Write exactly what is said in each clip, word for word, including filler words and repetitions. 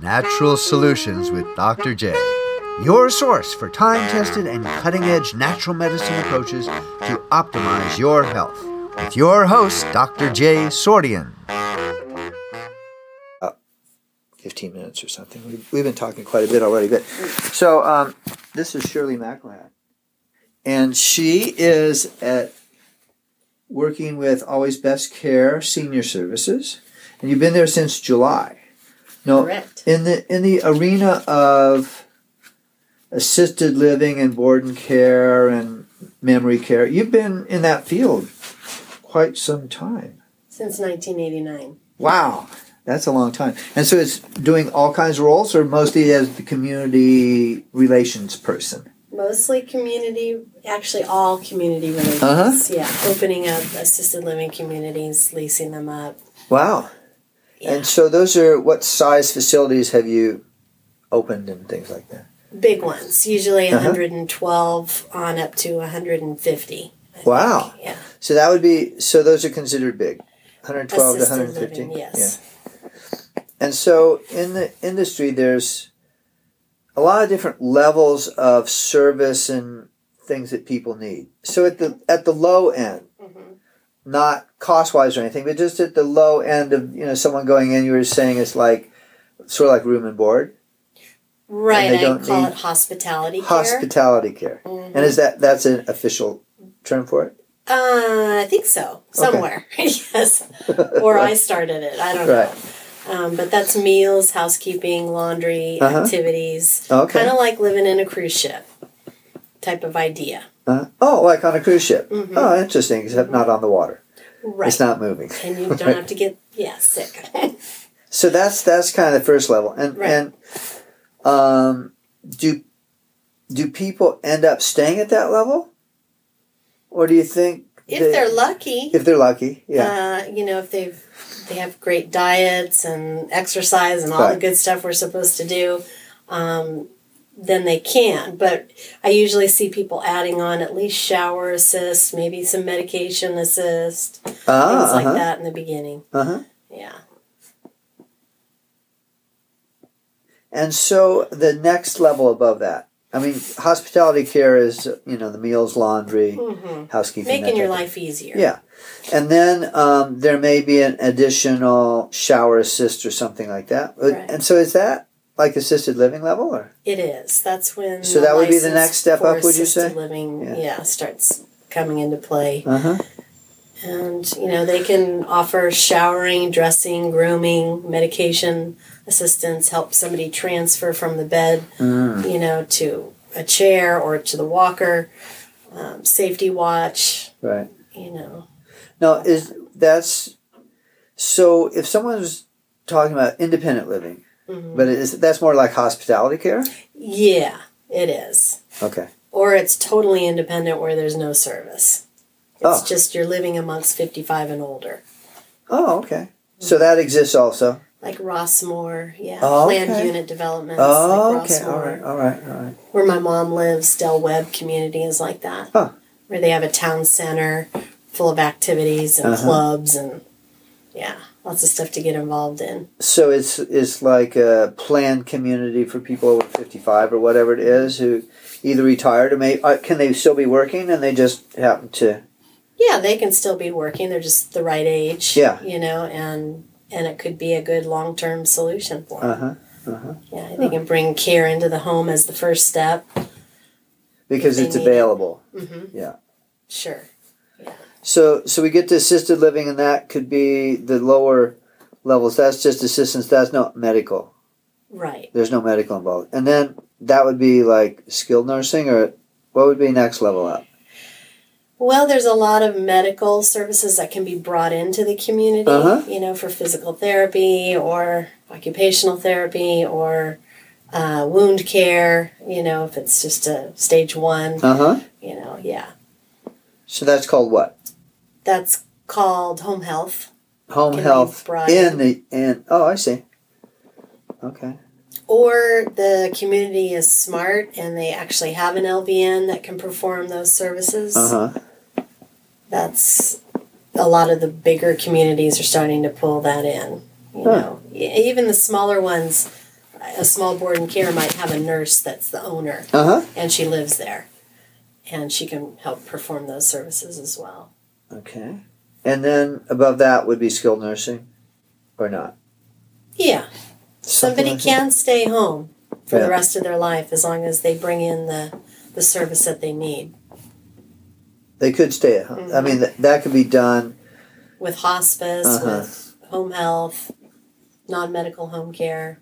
Natural Solutions with Doctor J. Your source for time-tested and cutting-edge natural medicine approaches to optimize your health. With your host, Doctor J. Sordian. Uh, fifteen minutes or something. We've, we've been talking quite a bit already. But so um, this is Shirley McElhat. And she is at working with Always Best Care Senior Services. And you've been there since July. No, correct. In the in the arena of assisted living and board and care and memory care, you've been in that field quite some time. Since nineteen eighty-nine. Wow, that's a long time. And so it's doing all kinds of roles, or mostly as the community relations person? Mostly community, actually all community relations. Uh-huh. Yeah, opening up assisted living communities, leasing them up. Wow. Yeah. And so those are, what size facilities have you opened and things like that? Big ones, usually Uh-huh. one hundred twelve on up to one hundred fifty. I Wow. think. Yeah. So that would be, so those are considered big, one hundred twelve Assisted to one hundred fifty? living, yes. Yeah. And so in the industry, there's a lot of different levels of service and things that people need. So at the at the low end, Mm-hmm. not cost-wise or anything, but just at the low end of, you know, someone going in, you were saying it's like, sort of like room and board? Right, And they I don't call need it hospitality care. Hospitality care. Mhm. And is that, that's an official term for it? Uh, I think so. Somewhere. Yes. Or I started it. I don't know. Right. Um, but that's meals, housekeeping, laundry, Uh-huh. activities. Okay. Kind of like living in a cruise ship type of idea. Uh, oh, like on a cruise ship. Mhm. Oh, interesting, except not on the water. Right. It's not moving. And you don't have to get, yeah, sick. So that's that's kind of the first level. And Right. and um, do do people end up staying at that level? Or do you think If they- they're lucky. if they're lucky, yeah. Uh, you know, if they've they have great diets and exercise and all Right. the good stuff we're supposed to do, um, then they can. But I usually see people adding on at least shower assist, maybe some medication assist, Ah, things like uh-huh. that in the beginning. Uh-huh. Yeah. And so the next level above that, I mean, hospitality care is, you know, the meals, laundry, hmm housekeeping. Making that your type of- life easier. Yeah. And then um, there may be an additional shower assist or something like that. Right. And so is that like assisted living level? Or It is. That's when So that would be the license next step for up, would you assisted say? living, Yeah. yeah, starts coming into play. Uh-huh. And, you know, they can offer showering, dressing, grooming, medication assistance, help somebody transfer from the bed, Mm. you know, to a chair or to the walker, um, safety watch, Right. you know. Now, is that's so if someone's talking about independent living, Mhm. but is that's more like hospitality care? Yeah, it is. Okay. Or it's totally independent where there's no service. It's Oh. just you're living amongst fifty-five and older. Oh, okay. So that exists also. Like Rossmore, yeah. Oh, Planned okay. unit developments Oh, like okay. Rossmore. All right. All right. All right. Where my mom lives, Del Webb community is like that. Huh. Where they have a town center full of activities and Uh-huh. clubs and, yeah, lots of stuff to get involved in. So it's it's like a planned community for people over fifty-five or whatever it is who either retired or may uh, can they still be working and they just happen to Yeah, they can still be working. They're just the right age. Yeah. You know, and and it could be a good long-term solution for them. uh-huh uh-huh Yeah, they can bring care into the home as the first step. because If they it's need it. available. Mm-hmm. Yeah. Sure. So so we get to assisted living and that could be the lower levels. That's just assistance. That's not medical. Right. There's no medical involved. And then that would be like skilled nursing or what would be next level up? Well, there's a lot of medical services that can be brought into the community, Uh-huh. you know, for physical therapy or occupational therapy or uh, wound care, you know, if it's just a stage one, Uh-huh. you know, yeah. So that's called what? That's called home health. Home Can be health brought in in. the in oh I see. Okay. Or the community is smart and they actually have an L V N that can perform those services. Uh-huh. That's a lot of the bigger communities are starting to pull that in. You Huh. know, E- even the smaller ones a small board and care might have a nurse that's the owner, Uh-huh. and she lives there, and she can help perform those services as well. Okay. And then above that would be skilled nursing, or not? Yeah. Something Somebody like can stay home for Yeah. the rest of their life as long as they bring in the, the service that they need. They could stay at home. Mm-hmm. I mean, th- that could be done. With hospice, Uh-huh. with home health, non-medical home care.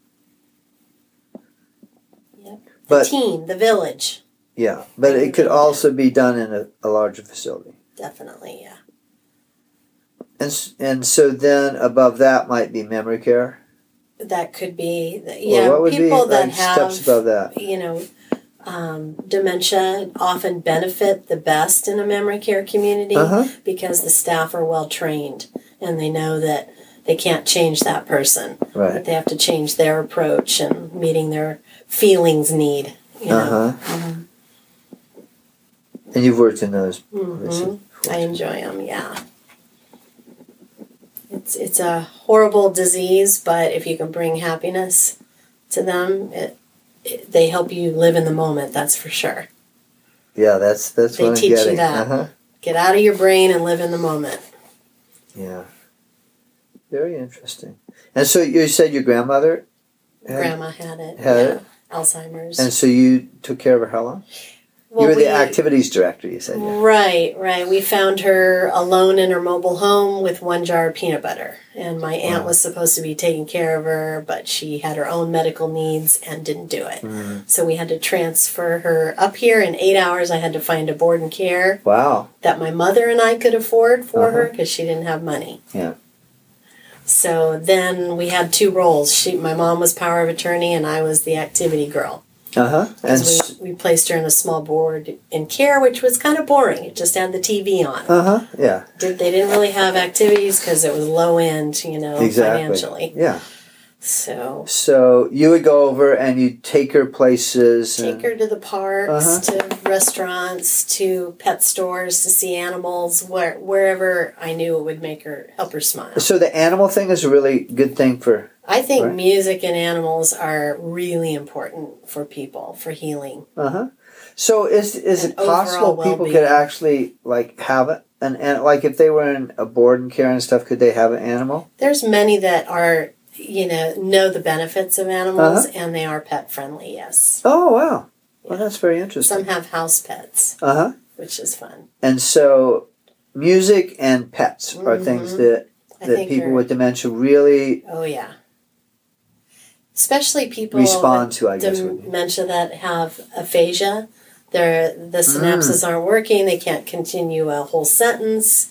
Yep. The But- team, the village. Yeah. But it could also be done in a, a larger facility. Definitely, yeah. And s- and so then above that might be memory care. That could be, Or yeah, what would people be that like have, steps above that? you know, um, dementia often benefit the best in a memory care community Uh-huh. because the staff are well trained and they know that they can't change that person. Right. That they have to change their approach and meeting their feelings need. You know? Uh-huh. And you've worked in those Mhm. places. I enjoy them, yeah. It's it's a horrible disease, but if you can bring happiness to them, it, it they help you live in the moment. That's for sure. Yeah, that's that's They what I'm teach you getting. that. Uh-huh. Get out of your brain and live in the moment. Yeah. Very interesting. And so you said your grandmother had, Grandma had it. had yeah. it? Alzheimer's. And so you took care of her how long? Well, you were we- the activities director, you said. Yeah. Right, right. We found her alone in her mobile home with one jar of peanut butter. And my aunt Wow. was supposed to be taking care of her, but she had her own medical needs and didn't do it. Mm. So we had to transfer her up here. In eight hours, I had to find a board and care Wow. that my mother and I could afford for Uh-huh. her because she didn't have money. Yeah. So then we had two roles. She, my mom was power of attorney, and I was the activity girl. Uh-huh. And s- Because we, we placed her in a small board in care, which was kind of boring. It just had the T V on. uh-huh. Yeah. Did, they didn't really have activities because it was low end, you know, Exactly. financially. Yeah. So So you would go over and you'd take her places. take and, her to the parks, Uh-huh. to restaurants, to pet stores, to see animals, where, wherever I knew it would make her help her smile. So the animal thing is a really good thing for. I think Right. music and animals are really important for people for healing. Uh-huh. So is is And it possible overall people could well-being. actually like have it? And, and like if they were in a board and care and stuff, could they have an animal? There's many that are, you know, know the benefits of animals Uh-huh. and they are pet friendly. Yes, Oh wow. Well, Yeah. that's very interesting. some have house pets, Uh-huh. which is fun. And so music and pets are things Mhm. that I that think people they're- with dementia really Oh yeah. Especially people respond with to, I guess. would be. dementia that have aphasia. Their the synapses Mm. aren't working. They can't continue a whole sentence.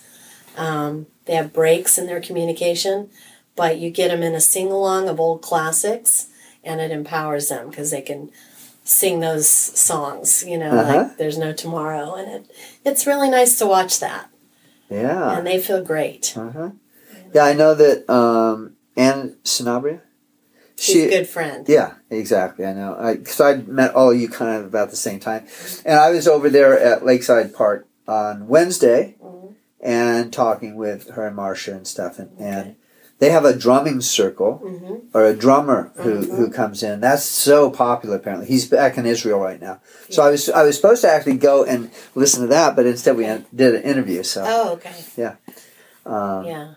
Um, they have breaks in their communication. But you get them in a sing along of old classics, and it empowers them because they can sing those songs. You know, Uh-huh. like "There's No Tomorrow," and it it's really nice to watch that, Yeah. and they feel great. Uh-huh. Yeah, I know that um, Anne Sanabria. She's a good friend. Yeah, exactly. I know. Because I, met all of you kind of about the same time. And I was over there at Lakeside Park on Wednesday Mhm. and talking with her and Marcia and stuff. And, and they have a drumming circle Mm-hmm. or a drummer who, Mhm. who comes in. That's so popular apparently. He's back in Israel right now. So I was I was supposed to actually go and listen to that, but instead we did an interview. So Oh, okay. um, Yeah.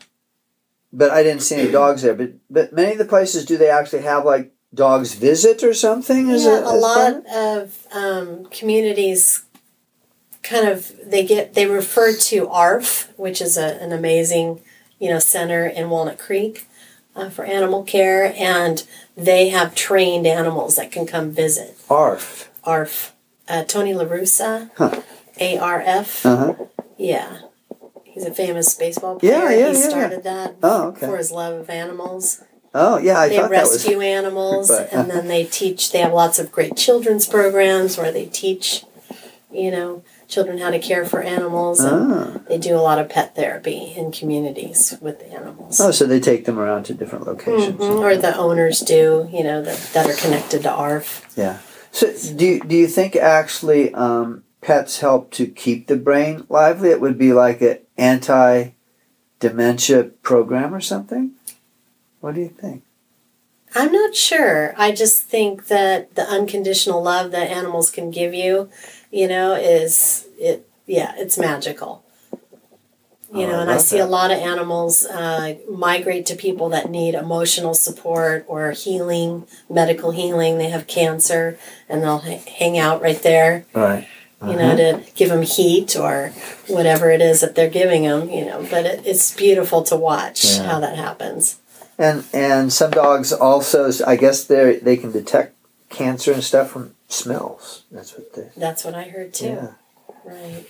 But I didn't see any dogs there. But but many of the places, do they actually have like dogs visit or something? Is yeah, it, a as part lot of it? of um, communities kind of they get they refer to A R F, which is a, an amazing you know center in Walnut Creek uh, for animal care, and they have trained animals that can come visit. A R F. A R F, uh, Tony La Russa, Huh. A R F. Uh-huh. Yeah, he's a famous baseball player. Yeah, yeah, he yeah, started that Oh, okay. for his love of animals. Oh, yeah, I They thought that was... rescue animals, Right. and then they teach. They have lots of great children's programs where they teach, you know, children how to care for animals. And Ah. they do a lot of pet therapy in communities with the animals. Oh, so they take them around to different locations. Mhm. Or the owners do, you know, that, that are connected to A R F. Yeah. So do you, do you think actually um, pets help to keep the brain lively? It would be like an anti-dementia program or something? What do you think? I'm not sure. I just think that the unconditional love that animals can give you, you know, is it. Yeah, it's magical. You Oh, know, I and I love see that. a lot of animals uh, migrate to people that need emotional support or healing, medical healing. They have cancer, and they'll h- hang out right there. Right. You know, Uh-huh. to give them heat or whatever it is that they're giving them. You know, but it, it's beautiful to watch Yeah. how that happens. And and some dogs also, I guess they they can detect cancer and stuff from smells. That's what they. That's what I heard too. Yeah. Right.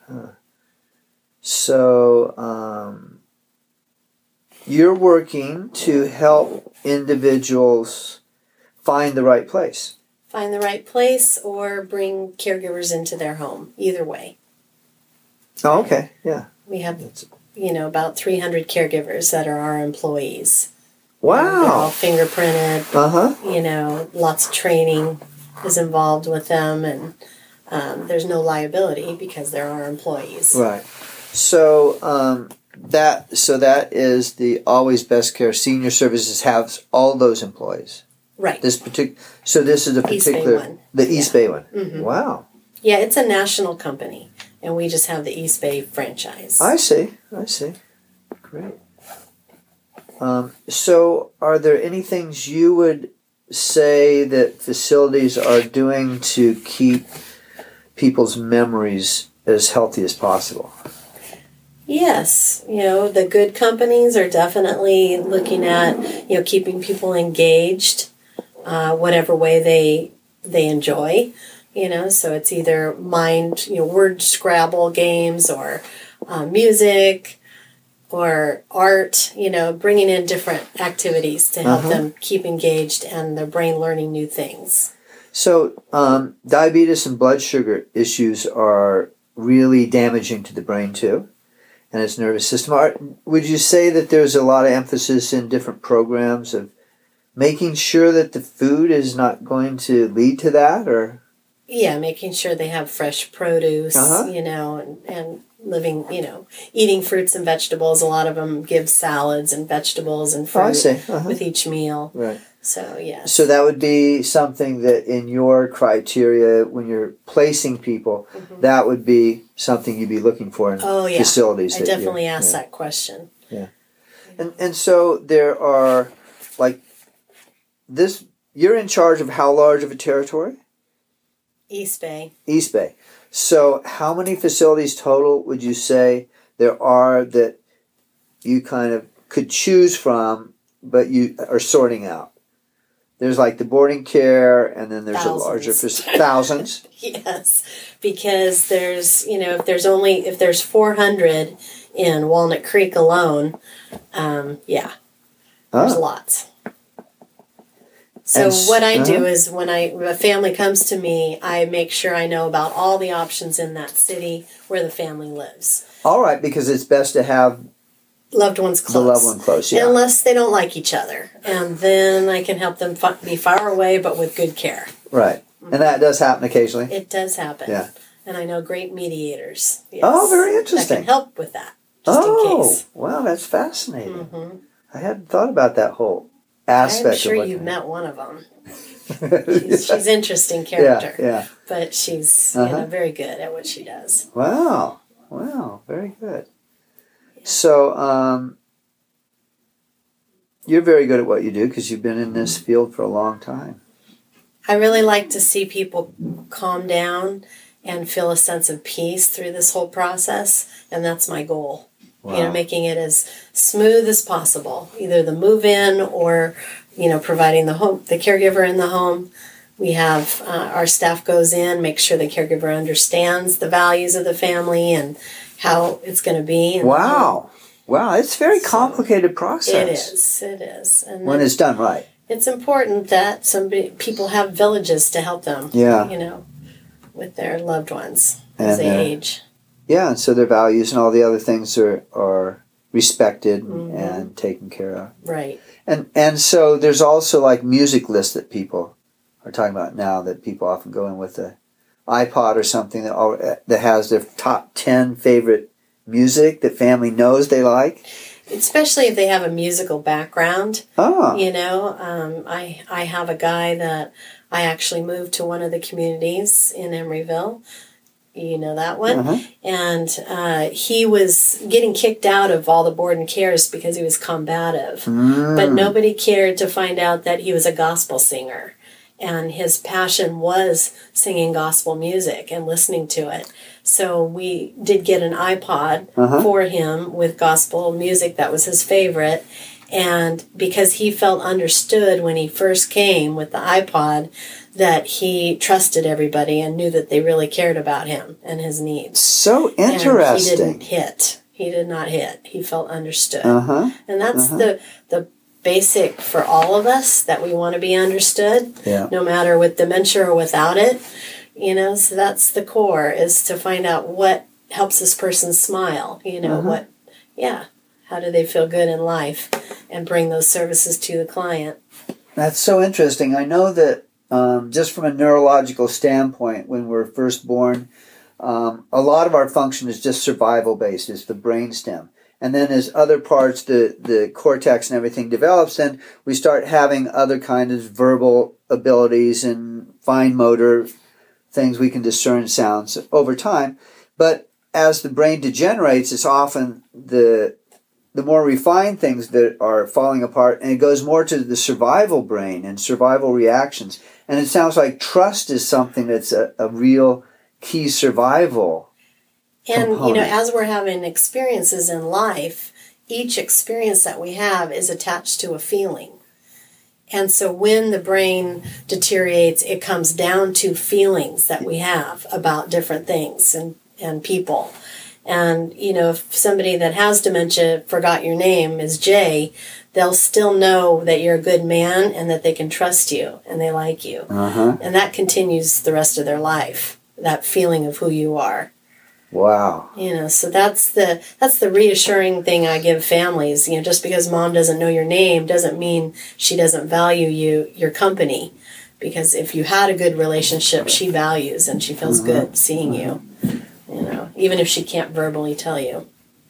So um, you're working to help individuals find the right place. Find the right place or bring caregivers into their home. Either way. Oh, okay. Yeah. We have, That's, you know, about three hundred caregivers that are our employees. They're all wow. fingerprinted. Uh huh. You know, lots of training is involved with them, and um, there's no liability because they're our employees. Right. So um, that so that is the Always Best Care Senior Services has all those employees. Right. This particular. So this is a East Bay particular one. the East Yeah. Bay one. Mhm. Wow. Yeah, it's a national company, and we just have the East Bay franchise. I see. I see. Great. Um, so, are there any things you would say that facilities are doing to keep people's memories as healthy as possible? Yes, you know, the good companies are definitely looking at, you know, keeping people engaged, uh, whatever way they they enjoy, you know, so it's either mind, you know, word Scrabble games or uh, music or art, you know, bringing in different activities to help Uh-huh. them keep engaged and their brain learning new things. So, um, diabetes and blood sugar issues are really damaging to the brain too, and its nervous system. Are, would you say that there's a lot of emphasis in different programs of making sure that the food is not going to lead to that, or? Yeah, making sure they have fresh produce, Uh-huh. you know, and, and living, you know, eating fruits and vegetables. A lot of them give salads and vegetables and Oh, I fruit see. Uh-huh. with each meal. Right. So, yes. So that would be something that in your criteria, when you're placing people, Mhm. that would be something you'd be looking for in Oh, yeah. facilities. I that you're- definitely asked yeah. that question. And and so there are, like, this. You're in charge of how large of a territory? East Bay. East Bay. So how many facilities total would you say there are that you kind of could choose from, but you are sorting out? There's like the boarding care, and then there's Thousands. a larger fac- thousands. Yes, because there's, you know, if there's only, if there's four hundred in Walnut Creek alone, um, yeah, there's Oh. lots. So And s- what I do uh-huh. is when I when a family comes to me, I make sure I know about all the options in that city where the family lives. All right, because it's best to have Loved ones close. the loved one close. Yeah. Unless they don't like each other. And then I can help them fa- be far away but with good care. Right. And that does happen occasionally. It does happen. Yeah. And I know great mediators. Yes, Oh, very that interesting. can help with that, just in Oh, case. wow, that's fascinating. hmm I hadn't thought about that whole aspect. I'm sure of what you've met one of them. met. She's, she's interesting yeah, character, yeah. but she's Uh-huh. you know, very good at what she does. Wow, wow, very good. So, um, you're very good at what you do because you've been in this field for a long time. I really like to see people calm down and feel a sense of peace through this whole process, and that's my goal. Wow. You know, making it as smooth as possible, either the move in or, you know, providing the home, the caregiver in the home. We have uh, our staff goes in, make sure the caregiver understands the values of the family and how it's going to be. in the home. Wow, wow, it's a very So, complicated process. It is. It is. And When then it's done right. it's important that somebody people have villages to help them. Yeah. You know, with their loved ones as And, they uh, age. Yeah, and so their values and all the other things are, are respected Mhm. and taken care of. Right. And and so there's also like music lists that people are talking about now that people often go in with a iPod or something that al- that has their top ten favorite music that family knows they like. especially if they have a musical background. Oh. You know, um, I I have a guy that I actually moved to one of the communities in Emeryville. You know that one? Uh-huh. And uh, he was getting kicked out of all the board and cares because he was combative. Mm. But nobody cared to find out that he was a gospel singer. And his passion was singing gospel music and listening to it. So we did get an iPod uh-huh. for him with gospel music that was his favorite. And because he felt understood when he first came with the iPod, that he trusted everybody and knew that they really cared about him and his needs. So interesting. And he didn't hit. He did not hit. He felt understood. Uh-huh. And that's uh-huh. the the basic for all of us, that we want to be understood, yeah. no matter with dementia or without it. You know, so that's the core, is to find out what helps this person smile. You know, uh-huh. what, yeah, how do they feel good in life, and bring those services to the client. That's so interesting. I know that um, just from a neurological standpoint, when we're first born, um, a lot of our function is just survival based. It's the brainstem. And then as other parts, the, the cortex and everything develops, then we start having other kinds of verbal abilities and fine motor things. We can discern sounds over time. But as the brain degenerates, it's often the the more refined things that are falling apart, and it goes more to the survival brain and survival reactions. And it sounds like trust is something that's a, a real key survival And, component. you know, as we're having experiences in life, each experience that we have is attached to a feeling. And so when the brain deteriorates, it comes down to feelings that we have about different things and, and people. And, you know, if somebody that has dementia forgot your name is Jay, they'll still know that you're a good man and that they can trust you and they like you. Uh-huh. And that continues the rest of their life, that feeling of who you are. Wow. You know, so that's the that's the reassuring thing I give families. You know, just because mom doesn't know your name doesn't mean she doesn't value you, your company. Because if you had a good relationship, she values and she feels mm-hmm. good seeing mm-hmm. you. You know, even if she can't verbally tell you.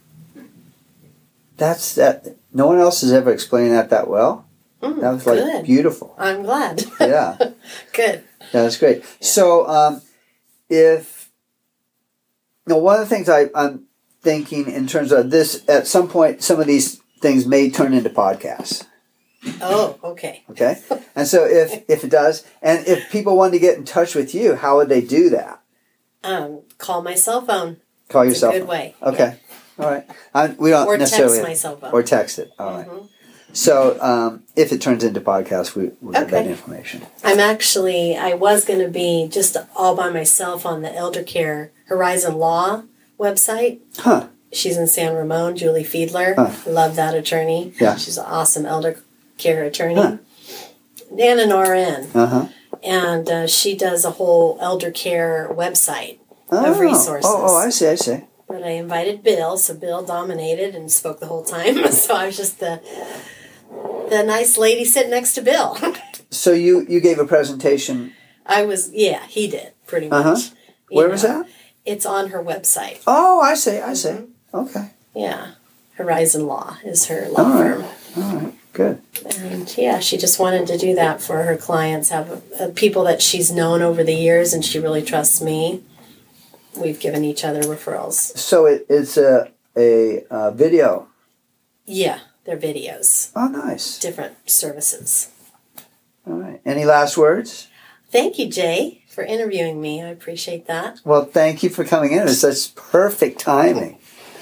That's that. No one else has ever explained that that well. Mm, that was like good. beautiful. I'm glad. Yeah. Good. Yeah, that's great. Yeah. So, um, if you know, one of the things I, I'm thinking in terms of this, at some point, some of these things may turn into podcasts. Oh, okay. Okay. And so, if if it does, and if people wanted to get in touch with you, how would they do that? Um, call my cell phone. Call your it's cell a good phone. way. Okay. Yeah. All right. I, we don't or necessarily text my cell phone. Or text it. All mm-hmm. right. So um, if it turns into podcast, we will get okay. that information. I'm actually, I was going to be just all by myself on the Elder Care Horizon Law website. Huh. She's in San Ramon, Julie Fiedler. Huh. Love that attorney. Yeah. She's an awesome elder care attorney. Huh. And an R N. Uh-huh. And uh, she does a whole elder care website oh. of resources. Oh, oh, I see, I see. But I invited Bill, so Bill dominated and spoke the whole time. So I was just the the nice lady sitting next to Bill. So you, you gave a presentation. I was, yeah, he did, pretty much. Uh-huh. Where know. was that? It's on her website. Oh, I see, I see. Mm-hmm. Okay. Yeah. Horizon Law is her law All firm. Right. All right, good. And yeah, she just wanted to do that for her clients, have uh, people that she's known over the years, and she really trusts me. We've given each other referrals. So it, it's a, a uh, video. Yeah, they're videos. Oh, nice. Different services. All right. Any last words? Thank you, Jay, for interviewing me. I appreciate that. Well, thank you for coming in. It's such perfect timing.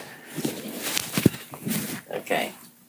Okay.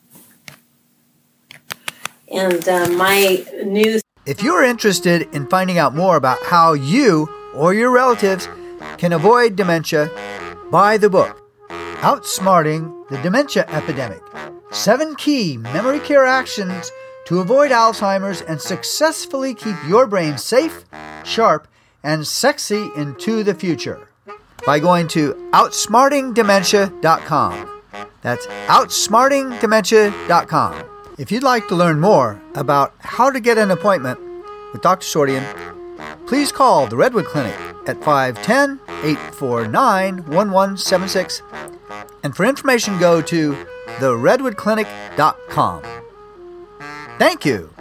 And uh, my new... If you're interested in finding out more about how you or your relatives can avoid dementia, buy the book, Outsmarting the Dementia Epidemic. Seven key memory care actions to avoid Alzheimer's and successfully keep your brain safe, sharp, and sexy into the future. By going to outsmarting dementia dot com. That's outsmarting dementia dot com. If you'd like to learn more about how to get an appointment with Doctor Sordian, please call the Redwood Clinic at five one zero, eight four nine, one one seven six. And for information, go to the redwood clinic dot com. Thank you.